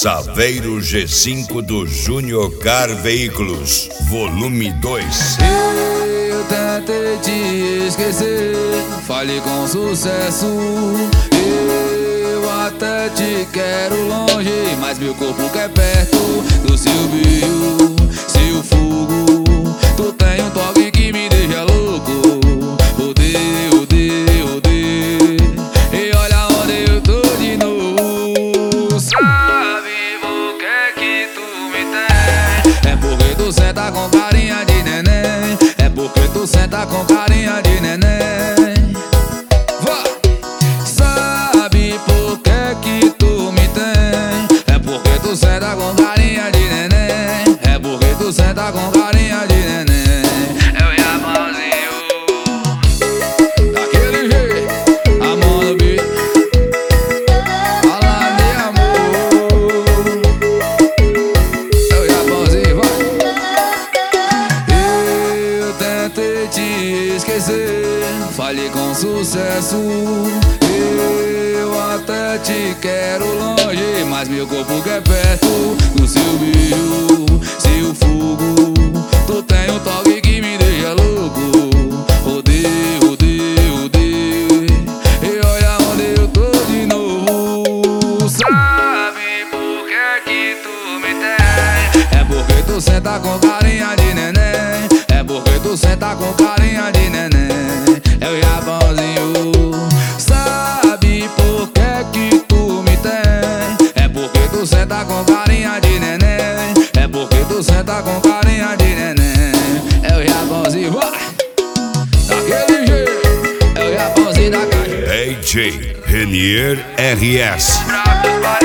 Saveiro G5 do Junior Car Veículos, volume 2. Eu tentei te esquecer, falei com sucesso. Eu até te quero longe, mas meu corpo quer perto do seu brilho, seu fogo. Tu tem um toque que me deixa louco. Odeio, odeio, odeio. E olha onde eu tô de novo. Sabe por que tu me tem? É porque tu senta com carinha de neném. É porque tu senta com carinha de neném. Sabe por que tu me tem? É porque tu senta com carinha de neném. É porque tu senta com carinha de neném. Eu e a mãozinho daquele jeito, a mão no beat, falando de amor. Eu e a mãozinho, vai. Eu tentei te esquecer, falei com sucesso. Eu até te quero longe, mas meu corpo quer perto do seu beijo, seu fogo. Tu tem um toque que me deixa louco. Odeio, odeio, odeio. E olha onde eu tô de novo. Sabe por que tu me tem? É porque tu senta com carinha de neném. É porque tu senta com carinha de neném. É o Japãozinho. Sabe por que tu me tem? É porque tu senta com carinha de neném. É porque tu senta com carinha de neném. É o Japãozinho, vai! Daquele jeito, é o Japãozinho da caixa. DJ Renier RS.